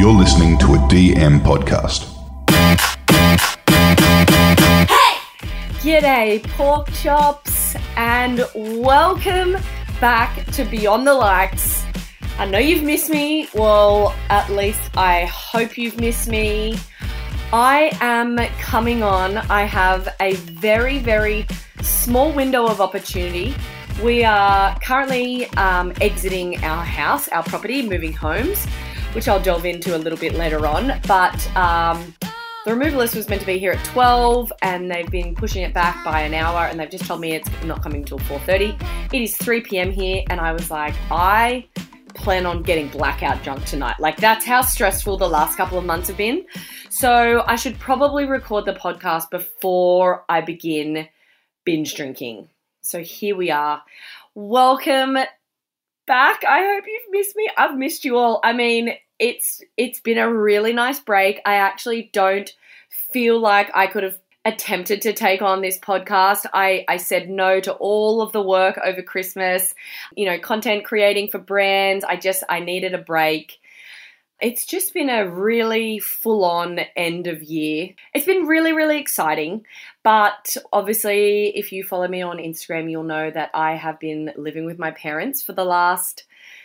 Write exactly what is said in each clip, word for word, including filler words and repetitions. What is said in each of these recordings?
You're listening to a D M podcast. G'day, pork chops, and welcome back to Beyond the Likes. I know you've missed me. Well, at least I hope you've missed me. I am coming on. I have a very, very small window of opportunity. We are currently um, exiting our house, our property, moving homes, which I'll delve into a little bit later on. But um, the removalist was meant to be here at twelve, and they've been pushing it back by an hour, and they've just told me it's not coming till four thirty. It is three p.m. here, and I was like, I plan on getting blackout drunk tonight. Like, that's how stressful the last couple of months have been. So I should probably record the podcast before I begin binge drinking. So here we are. Welcome back. I hope you've missed me. I've missed you all. I mean, it's it's been a really nice break. I actually don't feel like I could have attempted to take on this podcast. I, I said no to all of the work over Christmas, you know, content creating for brands. I just, I needed a break. It's just been a really full-on end of year. It's been really, really exciting. But obviously, if you follow me on Instagram, you'll know that I have been living with my parents for the last,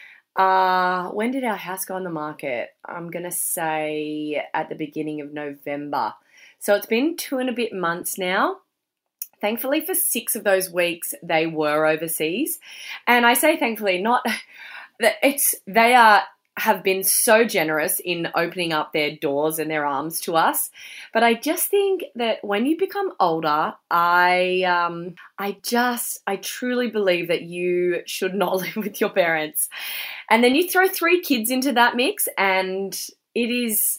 uh, when did our house go on the market? I'm going to say at the beginning of November. So it's been two and a bit months now. Thankfully, for six of those weeks, they were overseas. And I say thankfully, not that it's, they are, have been so generous in opening up their doors and their arms to us. But I just think that when you become older, I um, I just, I truly believe that you should not live with your parents. And then you throw three kids into that mix, and it is,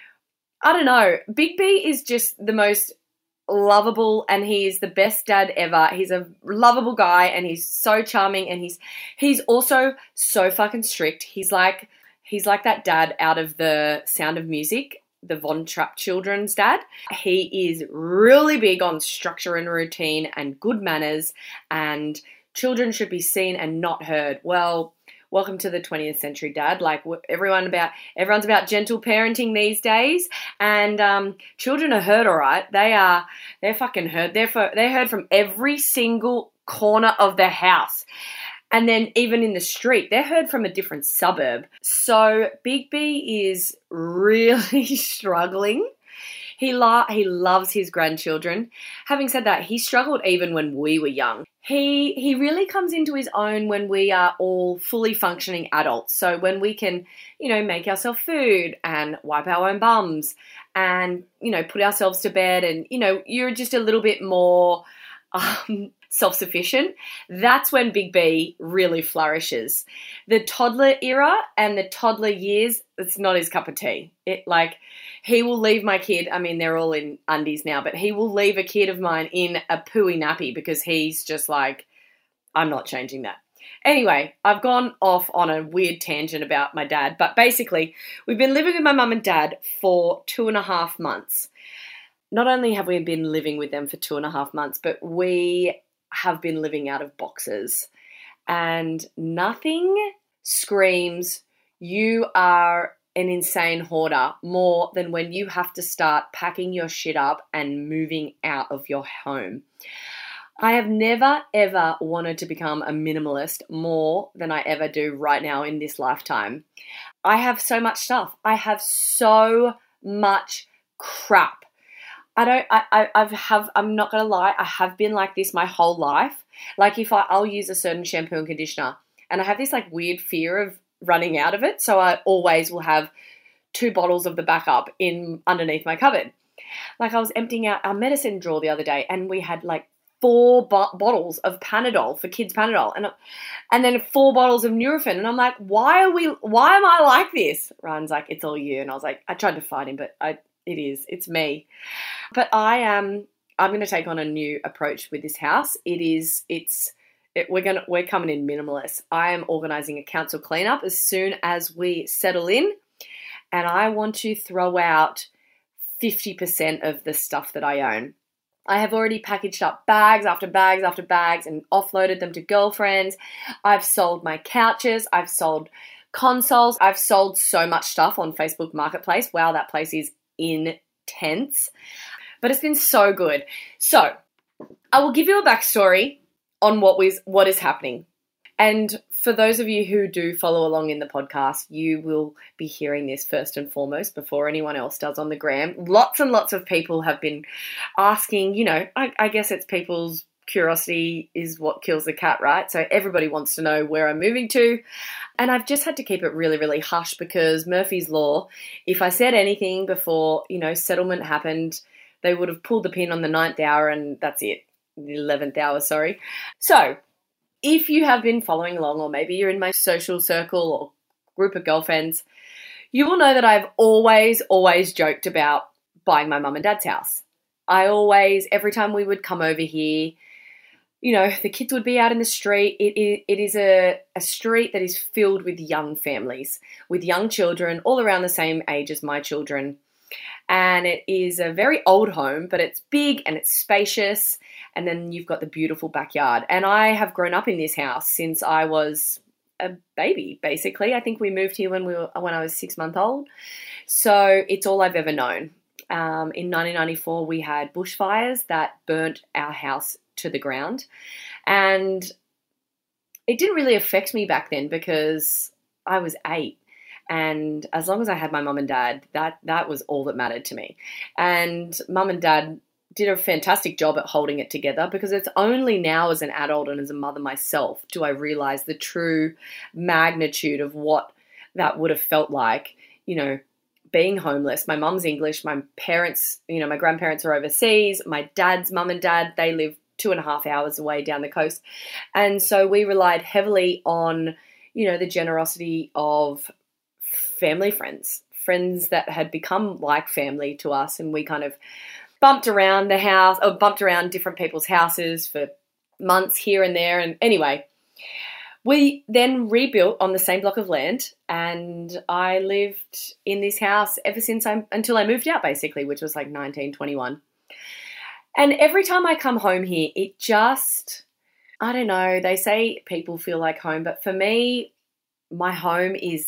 I don't know, Big B is just the most lovable, and he is the best dad ever. He's a lovable guy, and he's so charming, and he's he's also so fucking strict. He's like, He's like that dad out of The Sound of Music, the Von Trapp children's dad. He is really big on structure and routine and good manners, and children should be seen and not heard. Well, welcome to the twentieth century, Dad. Like, everyone about everyone's about gentle parenting these days, and um, children are heard, all right. They are, they're fucking heard. They're for, they're heard from every single corner of the house. And then even in the street, they're heard from a different suburb. So Big B is really struggling. He lo- he loves his grandchildren. Having said that, he struggled even when we were young. He he really comes into his own when we are all fully functioning adults. So when we can, you know, make ourselves food and wipe our own bums and, you know, put ourselves to bed, and, you know, you're just a little bit more um, self-sufficient, that's when Big B really flourishes. The toddler era and the toddler years, it's not his cup of tea. It like, he will leave my kid, I mean, they're all in undies now, but he will leave a kid of mine in a pooey nappy because he's just like, I'm not changing that. Anyway, I've gone off on a weird tangent about my dad, but basically, we've been living with my mum and dad for two and a half months. Not only have we been living with them for two and a half months, but we have been living out of boxes, and nothing screams you are an insane hoarder more than when you have to start packing your shit up and moving out of your home. I have never ever wanted to become a minimalist more than I ever do right now in this lifetime. I have so much stuff. I have so much crap. I don't, I, I I've have, I'm not going to lie, I have been like this my whole life. Like, if I, I'll use a certain shampoo and conditioner, and I have this like weird fear of running out of it. So I always will have two bottles of the backup in underneath my cupboard. Like, I was emptying out our medicine drawer the other day, and we had like four bo- bottles of Panadol for kids Panadol, and and then four bottles of Nurofen. And I'm like, why are we, why am I like this? Ryan's like, it's all you. And I was like, I tried to fight him, but I, it is, it's me. But I am, I'm going to take on a new approach with this house. It is, it's, it, we're going to, we're coming in minimalist. I am organizing a council cleanup as soon as we settle in, and I want to throw out fifty percent of the stuff that I own. I have already packaged up bags after bags after bags and offloaded them to girlfriends. I've sold my couches. I've sold consoles. I've sold so much stuff on Facebook Marketplace. Wow, that place is intense. But it's been so good. So I will give you a backstory on what was what is happening. And for those of you who do follow along in the podcast, you will be hearing this first and foremost before anyone else does on the gram. Lots and lots of people have been asking, you know, I, I guess it's people's curiosity is what kills the cat, right? So everybody wants to know where I'm moving to. And I've just had to keep it really, really hush because Murphy's Law, if I said anything before, you know, settlement happened, they would have pulled the pin on the ninth hour and that's it. The eleventh hour, sorry. So if you have been following along, or maybe you're in my social circle or group of girlfriends, you will know that I've always, always joked about buying my mum and dad's house. I always, every time we would come over here, you know, the kids would be out in the street. It, it, it is a, a street that is filled with young families, with young children, all around the same age as my children. And it is a very old home, but it's big and it's spacious. And then you've got the beautiful backyard. And I have grown up in this house since I was a baby, basically. I think we moved here when we were when I was six months old. So it's all I've ever known. Um, in nineteen ninety-four, we had bushfires that burnt our house to the ground. And it didn't really affect me back then because I was eight. And as long as I had my mum and dad, that, that was all that mattered to me. And mum and dad did a fantastic job at holding it together because it's only now as an adult and as a mother myself do I realize the true magnitude of what that would have felt like, you know, being homeless. My mum's English, my parents, you know, my grandparents are overseas, my dad's mum and dad, they live two and a half hours away down the coast. And so we relied heavily on, you know, the generosity of family friends, friends that had become like family to us, and we kind of bumped around the house, or bumped around different people's houses for months here and there. And anyway, we then rebuilt on the same block of land, and I lived in this house ever since I, until I moved out, basically, which was like nineteen twenty-one. And every time I come home here, it just, I don't know, they say people feel like home, but for me, my home is,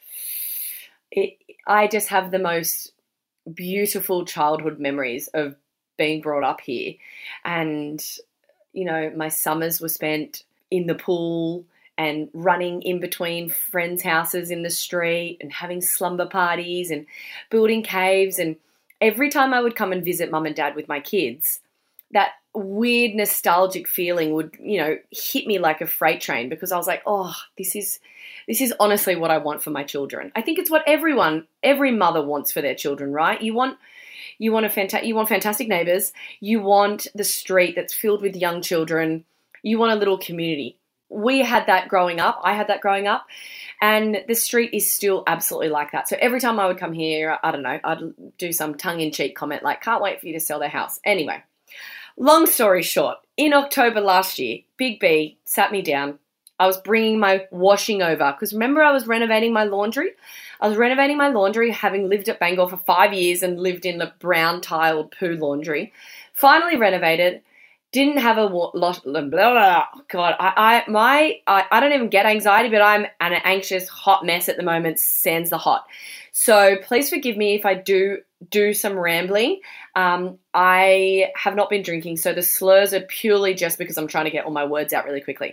it, I just have the most beautiful childhood memories of being brought up here. And, you know, my summers were spent in the pool and running in between friends' houses in the street and having slumber parties and building caves. And every time I would come and visit mum and dad with my kids, that weird nostalgic feeling would, you know, hit me like a freight train because I was like, oh, this is this is honestly what I want for my children. I think it's what everyone, every mother wants for their children, right? You want you want a fanta- you want fantastic neighbors, you want the street that's filled with young children, you want a little community. We had that growing up. I had that growing up. And the street is still absolutely like that. So every time I would come here, I don't know, I'd do some tongue-in-cheek comment like, can't wait for you to sell their house. Anyway, long story short, in October last year, Big B sat me down. I was bringing my washing over because remember I was renovating my laundry? I was renovating my laundry having lived at Bangor for five years and lived in the brown tiled poo laundry. Finally renovated. Didn't have a lot, blah, blah, blah. God, I, I, my, I, I don't even get anxiety, but I'm an anxious, hot mess at the moment, sans the hot. So please forgive me if I do do some rambling. Um, I have not been drinking, so the slurs are purely just because I'm trying to get all my words out really quickly.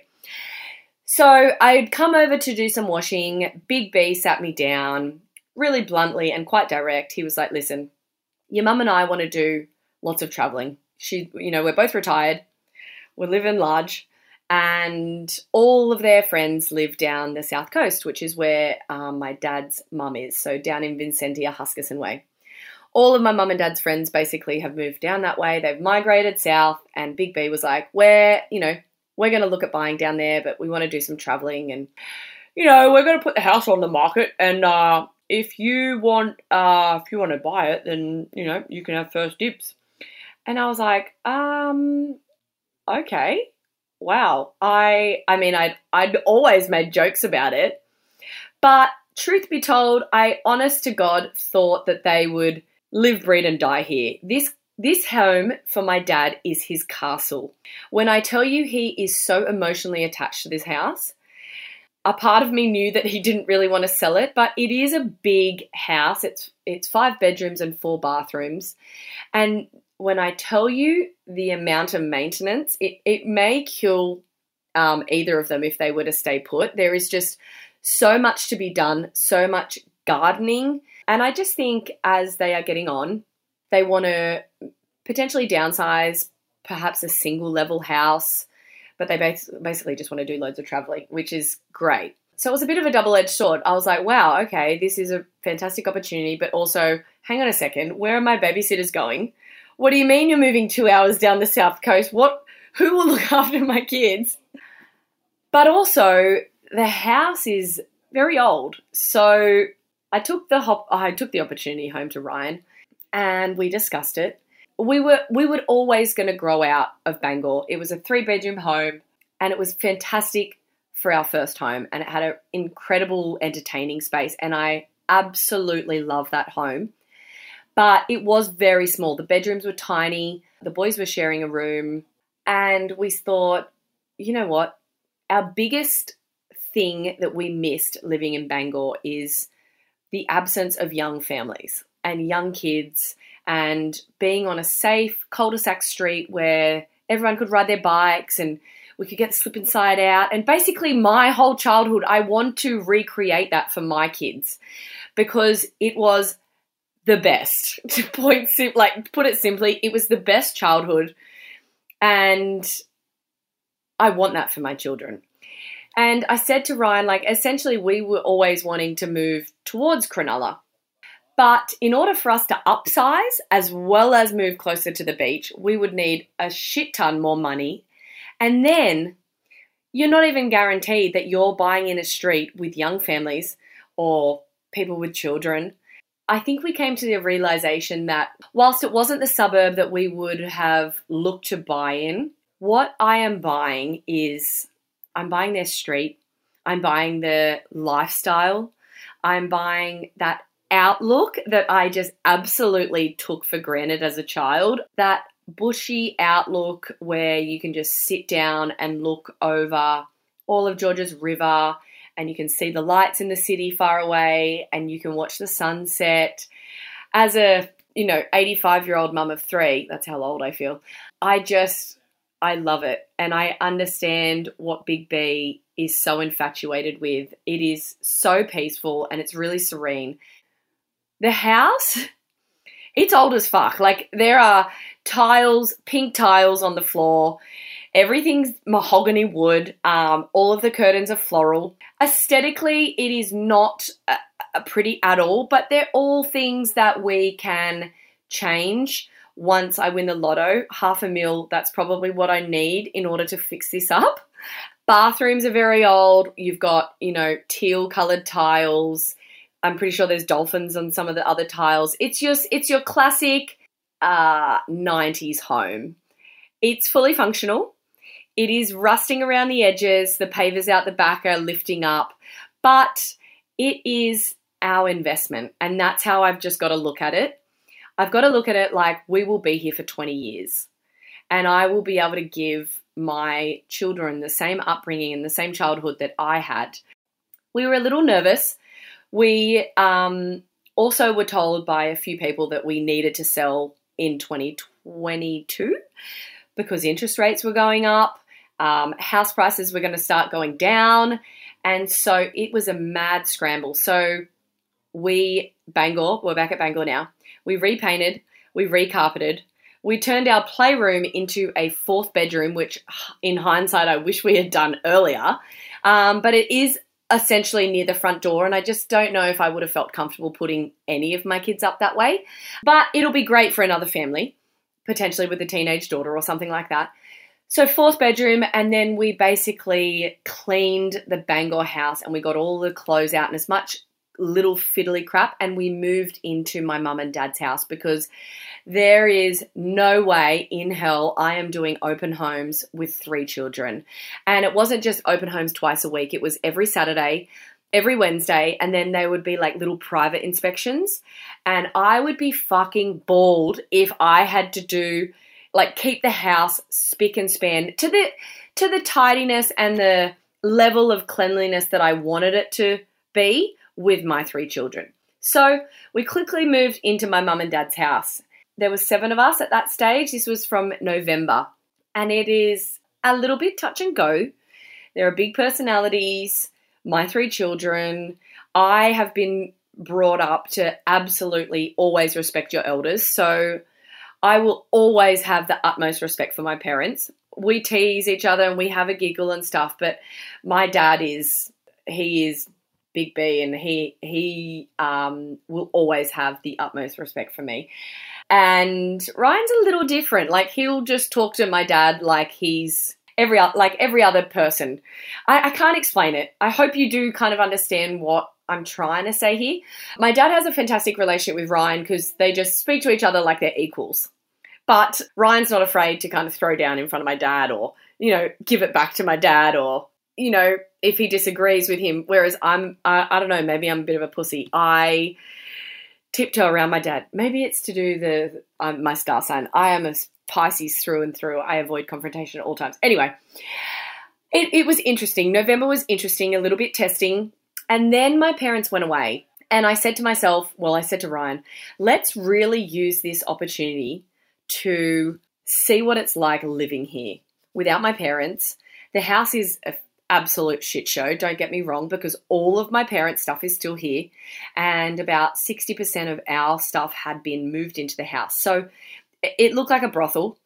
So I'd come over to do some washing. Big B sat me down really bluntly and quite direct. He was like, listen, your mum and I want to do lots of traveling. She, you know, we're both retired, we're living large, and all of their friends live down the south coast, which is where um, my dad's mum is, so down in Vincentia, Huskisson way. All of my mum and dad's friends basically have moved down that way. They've migrated south, and Big B was like, we're, you know, we're going to look at buying down there, but we want to do some traveling, and, you know, we're going to put the house on the market, and uh, if you want, uh, if you want to buy it, then, you know, you can have first dibs. And I was like, um, okay, wow. I, I mean, I'd, I'd always made jokes about it, but truth be told, I honest to God thought that they would live, breed and die here. This, this home for my dad is his castle. When I tell you he is so emotionally attached to this house, a part of me knew that he didn't really want to sell it, but it is a big house. It's it's five bedrooms and four bathrooms. And when I tell you the amount of maintenance, it, it may kill um, either of them if they were to stay put. There is just so much to be done, so much gardening. And I just think as they are getting on, they want to potentially downsize, perhaps a single level house, but they basically just want to do loads of traveling, which is great. So it was a bit of a double-edged sword. I was like, wow, okay, this is a fantastic opportunity, but also, hang on a second, where are my babysitters going? What do you mean you're moving two hours down the south coast? What? Who will look after my kids? But also, the house is very old. So I took the hop, I took the opportunity home to Ryan, and we discussed it. We were we were always going to grow out of Bangor. It was a three-bedroom home, and it was fantastic for our first home, and it had an incredible entertaining space, and I absolutely love that home. But it was very small. The bedrooms were tiny. The boys were sharing a room, and we thought, you know what? Our biggest thing that we missed living in Bangor is the absence of young families and young kids, and being on a safe cul-de-sac street where everyone could ride their bikes and we could get the slip inside out. And basically my whole childhood, I want to recreate that for my kids because it was the best. To point sim- like put it simply, it was the best childhood, and I want that for my children. And I said to Ryan, like, essentially we were always wanting to move towards Cronulla. But in order for us to upsize as well as move closer to the beach, we would need a shit ton more money. And then you're not even guaranteed that you're buying in a street with young families or people with children. I think we came to the realization that whilst it wasn't the suburb that we would have looked to buy in, what I am buying is I'm buying their street, I'm buying the lifestyle, I'm buying that outlook that I just absolutely took for granted as a child, that bushy outlook where you can just sit down and look over all of Georges River and you can see the lights in the city far away and you can watch the sunset. As a, you know, eighty-five-year-old mum of three, that's how old I feel, I just, I love it. And I understand what Big B is so infatuated with. It is so peaceful and it's really serene. The house, it's old as fuck. Like, there are tiles, pink tiles on the floor. Everything's mahogany wood. Um, all of the curtains are floral. Aesthetically, it is not a, a pretty at all, but they're all things that we can change once I win the lotto. Half a mil, that's probably what I need in order to fix this up. Bathrooms are very old. You've got, you know, teal-coloured tiles. I'm pretty sure there's dolphins on some of the other tiles. It's just, it's your classic uh, nineties home. It's fully functional. It is rusting around the edges. The pavers out the back are lifting up. But it is our investment. And that's how I've just got to look at it. I've got to look at it like we will be here for twenty years. And I will be able to give my children the same upbringing and the same childhood that I had. We were a little nervous. We um, also were told by a few people that we needed to sell in twenty twenty-two because interest rates were going up, um, house prices were going to start going down, and so it was a mad scramble. So we, Bangor, we're back at Bangor now, we repainted, we recarpeted, we turned our playroom into a fourth bedroom, which in hindsight I wish we had done earlier, um, but it is essentially near the front door, and I just don't know if I would have felt comfortable putting any of my kids up that way. But it'll be great for another family, potentially with a teenage daughter or something like that. So fourth bedroom, and then we basically cleaned the Bangor house and we got all the clothes out and as much little fiddly crap, and we moved into my mum and dad's house because there is no way in hell I am doing open homes with three children. And it wasn't just open homes twice a week. It was every Saturday, every Wednesday, and then they would be like little private inspections. And I would be fucking bald if I had to do, like, keep the house spick and span to the to the tidiness and the level of cleanliness that I wanted it to be with my three children. So we quickly moved into my mum and dad's house. There was seven of us at that stage. This was from November, and it is a little bit touch and go. There are big personalities, my three children. I have been brought up to absolutely always respect your elders. So I will always have the utmost respect for my parents. We tease each other and we have a giggle and stuff, but my dad is, he is Big B, and he, he um, will always have the utmost respect for me. And Ryan's a little different. Like, he'll just talk to my dad like he's every like every other person. I, I can't explain it. I hope you do kind of understand what I'm trying to say here. My dad has a fantastic relationship with Ryan because they just speak to each other like they're equals. But Ryan's not afraid to kind of throw down in front of my dad, or, you know, give it back to my dad, or, you know, if he disagrees with him. Whereas I'm, I, I don't know, maybe I'm a bit of a pussy. I tiptoe around my dad. Maybe it's to do the um, my star sign. I am a Pisces through and through. I avoid confrontation at all times. Anyway, it, it was interesting. November was interesting, a little bit testing. And then my parents went away. And I said to myself, well, I said to Ryan, let's really use this opportunity to see what it's like living here without my parents. The house is an absolute shit show, don't get me wrong, because all of my parents' stuff is still here, and about sixty percent of our stuff had been moved into the house. So it looked like a brothel,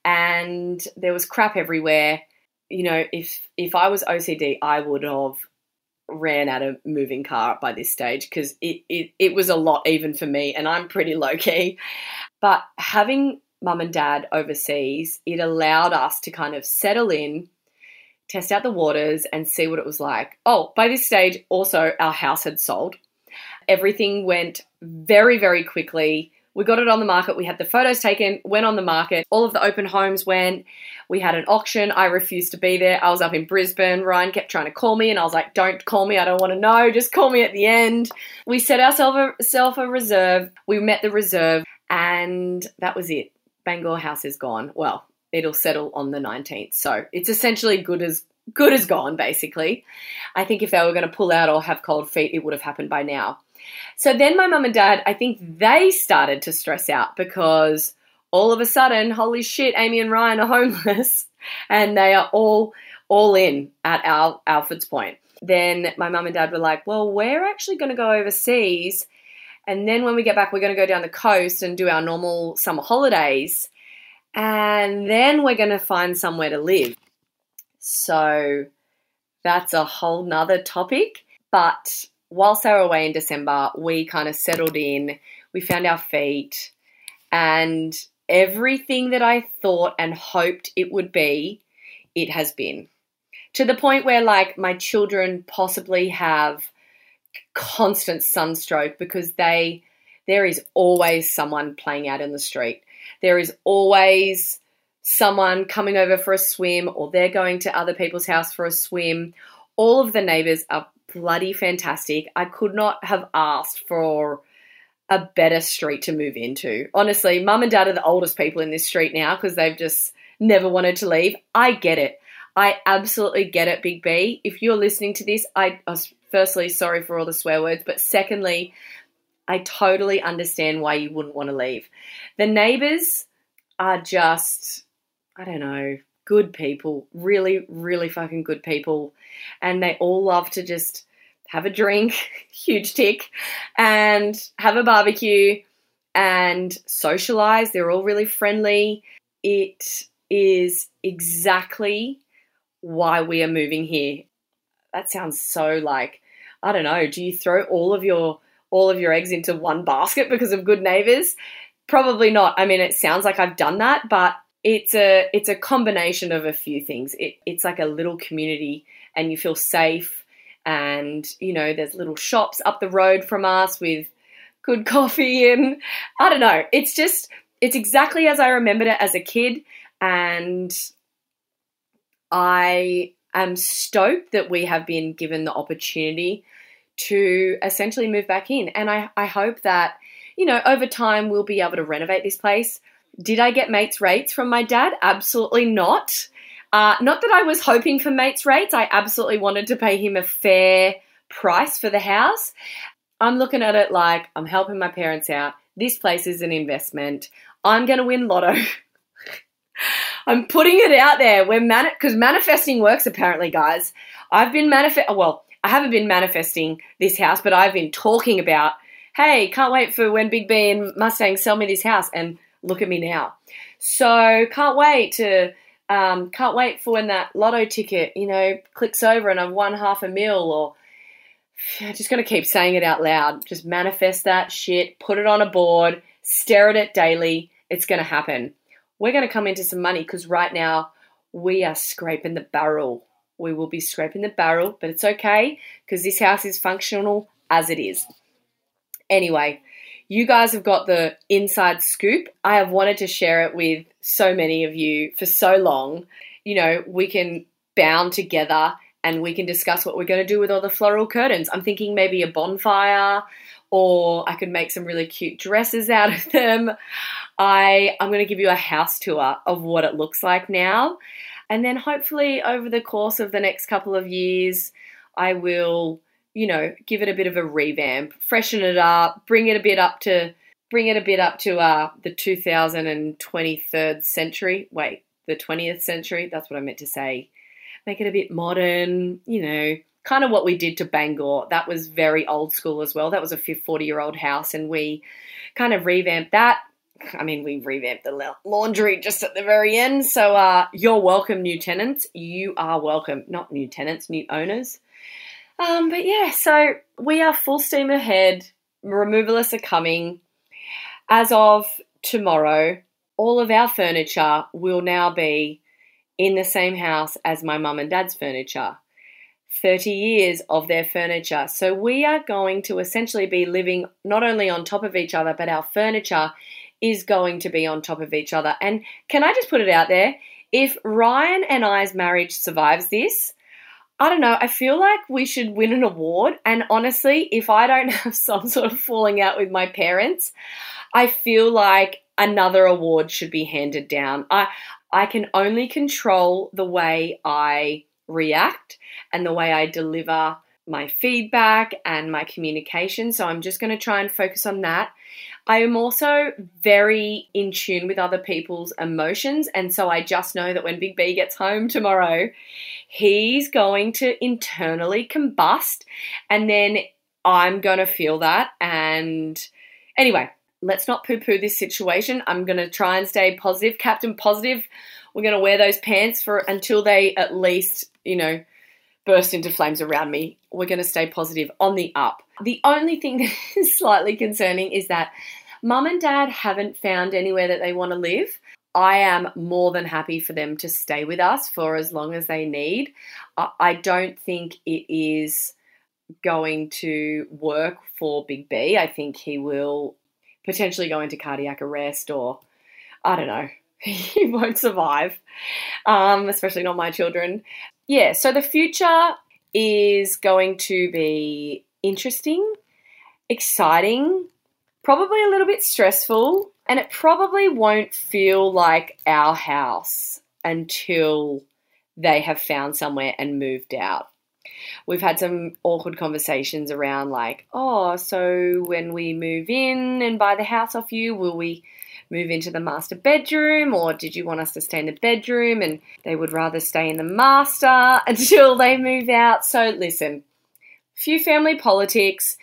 and there was crap everywhere. You know, if if I was O C D, I would have ran out of moving car by this stage, because it, it, it was a lot even for me, and I'm pretty low-key. But having mum and dad overseas, it allowed us to kind of settle in, test out the waters, and see what it was like. Oh, by this stage, also, our house had sold. Everything went very, very quickly. We got it on the market. We had the photos taken, went on the market. All of the open homes went. We had an auction. I refused to be there. I was up in Brisbane. Ryan kept trying to call me, and I was like, don't call me. I don't want to know. Just call me at the end. We set ourselves a, self a reserve. We met the reserve, and that was it. Bangor house is gone. Well, it'll settle on the nineteenth. So it's essentially good as good as gone, basically. I think if they were going to pull out or have cold feet, it would have happened by now. So then my mum and dad, I think they started to stress out, because all of a sudden, holy shit, Amy and Ryan are homeless, and they are all all in at our Alfred's Point. Then my mum and dad were like, well, we're actually going to go overseas, and then when we get back, we're going to go down the coast and do our normal summer holidays, and then we're going to find somewhere to live. So that's a whole nother topic. But whilst they were away in December, we kind of settled in, we found our feet, and everything that I thought and hoped it would be, it has been. To the point where, like, my children possibly have constant sunstroke, because they there is always someone playing out in the street. There is always someone coming over for a swim, or they're going to other people's house for a swim. All of the neighbours are bloody fantastic. I could not have asked for a better street to move into. Honestly, mum and dad are the oldest people in this street now, because they've just never wanted to leave. I get it. I absolutely get it, Big B. If you're listening to this, I was firstly sorry for all the swear words, but secondly, I totally understand why you wouldn't want to leave. The neighbours are just, I don't know, good people, really, really fucking good people. And they all love to just have a drink, huge tick, and have a barbecue and socialise. They're all really friendly. It is exactly why we are moving here. That sounds so like, I don't know, do you throw all of your all of your eggs into one basket because of good neighbours? Probably not. I mean, it sounds like I've done that, but it's a it's a combination of a few things. It, it's like a little community, and you feel safe, and, you know, there's little shops up the road from us with good coffee, and I don't know. It's just, it's exactly as I remembered it as a kid, and I am stoked that we have been given the opportunity to essentially move back in. And I, I hope that, you know, over time we'll be able to renovate this place. Did I get mates rates from my dad? Absolutely not. Uh, not that I was hoping for mates rates. I absolutely wanted to pay him a fair price for the house. I'm looking at it like I'm helping my parents out. This place is an investment. I'm going to win lotto. I'm putting it out there. We're mani- because manifesting works apparently, guys. I've been manifest. Well, I haven't been manifesting this house, but I've been talking about, hey, can't wait for when Big B and Mustang sell me this house, and look at me now. So can't wait to, um, can't wait for when that lotto ticket, you know, clicks over and I've won half a mil, or I'm just going to keep saying it out loud. Just manifest that shit, put it on a board, stare at it daily. It's going to happen. We're going to come into some money because right now we are scraping the barrel. We will be scraping the barrel, but it's okay because this house is functional as it is. Anyway, you guys have got the inside scoop. I have wanted to share it with so many of you for so long. You know, we can bound together and we can discuss what we're going to do with all the floral curtains. I'm thinking maybe a bonfire, or I could make some really cute dresses out of them. I, I'm going to give you a house tour of what it looks like now. And then hopefully over the course of the next couple of years, I will, you know, give it a bit of a revamp, freshen it up, bring it a bit up to, bring it a bit up to uh, the two thousand twenty-third century. Wait, the twentieth century? That's what I meant to say. Make it a bit modern, you know, kind of what we did to Bangor. That was very old school as well. That was a forty-year-old house, and we kind of revamped that. I mean, we revamped the laundry just at the very end. So uh, you're welcome, new tenants. You are welcome. Not new tenants, new owners. Um, but yeah, so we are full steam ahead. Removalists are coming. As of tomorrow, all of our furniture will now be in the same house as my mum and dad's furniture. thirty years of their furniture. So we are going to essentially be living not only on top of each other, but our furniture is going to be on top of each other. And can I just put it out there? If Ryan and I's marriage survives this, I don't know, I feel like we should win an award. And honestly, if I don't have some sort of falling out with my parents, I feel like another award should be handed down. I I can only control the way I react and the way I deliver my feedback and my communication. So I'm just going to try and focus on that. I am also very in tune with other people's emotions. And so I just know that when Big B gets home tomorrow, he's going to internally combust, and then I'm going to feel that. And anyway, let's not poo-poo this situation. I'm going to try and stay positive, Captain Positive. We're going to wear those pants for until they at least, you know, burst into flames around me. We're going to stay positive on the up. The only thing that is slightly concerning is that Mum and Dad haven't found anywhere that they want to live. I am more than happy for them to stay with us for as long as they need. I don't think it is going to work for Big B. I think he will potentially go into cardiac arrest, or I don't know. He won't survive, um, especially not my children. Yeah, so the future is going to be interesting, exciting, probably a little bit stressful, and it probably won't feel like our house until they have found somewhere and moved out. We've had some awkward conversations around like, oh, so when we move in and buy the house off you, will we move into the master bedroom, or did you want us to stay in the bedroom? And they would rather stay in the master until they move out. So listen, few family politics,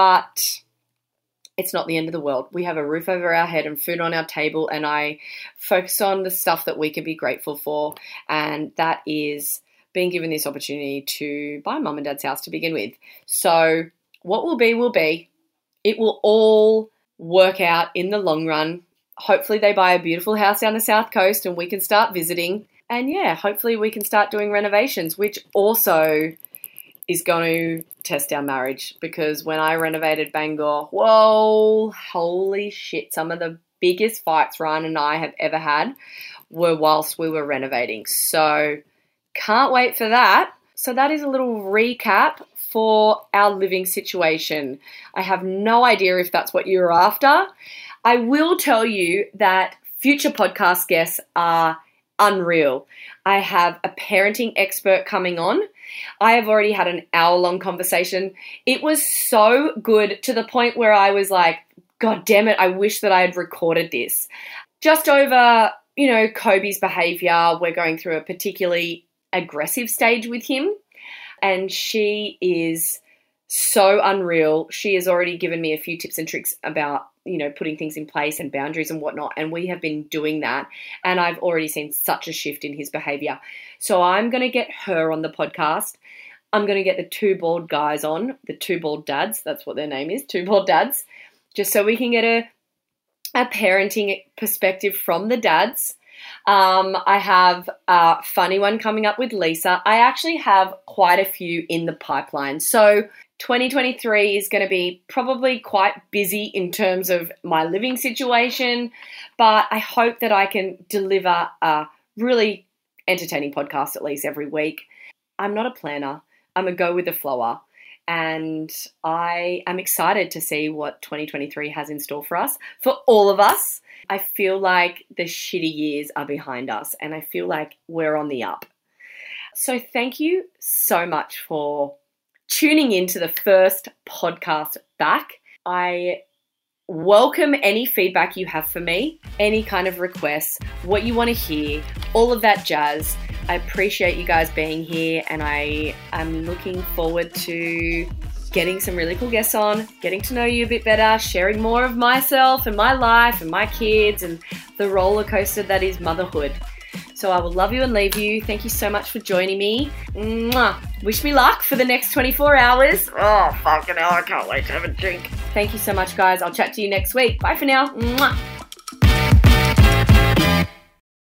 but it's not the end of the world. We have a roof over our head and food on our table, and I focus on the stuff that we can be grateful for, and that is being given this opportunity to buy Mum and Dad's house to begin with. So what will be will be. It will all work out in the long run. Hopefully they buy a beautiful house down the south coast and we can start visiting. And yeah, hopefully we can start doing renovations, which also is going to test our marriage, because when I renovated Bangor, whoa, holy shit, some of the biggest fights Ryan and I have ever had were whilst we were renovating. So can't wait for that. So that is a little recap for our living situation. I have no idea if that's what you're after. I will tell you that future podcast guests are unreal. I have a parenting expert coming on. I have already had an hour-long conversation. It was so good to the point where I was like, God damn it, I wish that I had recorded this. Just over, you know, Kobe's behavior. We're going through a particularly aggressive stage with him, and she is so unreal. She has already given me a few tips and tricks about, you know, putting things in place and boundaries and whatnot, and we have been doing that, and I've already seen such a shift in his behavior. So I'm going to get her on the podcast. I'm going to get the two bald guys on, the two bald dads, that's what their name is, two bald dads, just so we can get a, a parenting perspective from the dads. Um, I have a funny one coming up with Lisa. I actually have quite a few in the pipeline. So twenty twenty-three is going to be probably quite busy in terms of my living situation, but I hope that I can deliver a really entertaining podcast at least every week. I'm not a planner. I'm a go with the flower, and I am excited to see what twenty twenty-three has in store for us, for all of us. I feel like the shitty years are behind us, and I feel like we're on the up. So thank you so much for tuning in to the first podcast back. I welcome any feedback you have for me, any kind of requests, what you want to hear, all of that jazz. I appreciate you guys being here, and I am looking forward to getting some really cool guests on, getting to know you a bit better, sharing more of myself and my life and my kids and the roller coaster that is motherhood. So I will love you and leave you. Thank you so much for joining me. Mwah. Wish me luck for the next twenty-four hours. Oh, fucking hell, I can't wait to have a drink. Thank you so much, guys. I'll chat to you next week. Bye for now. Mwah.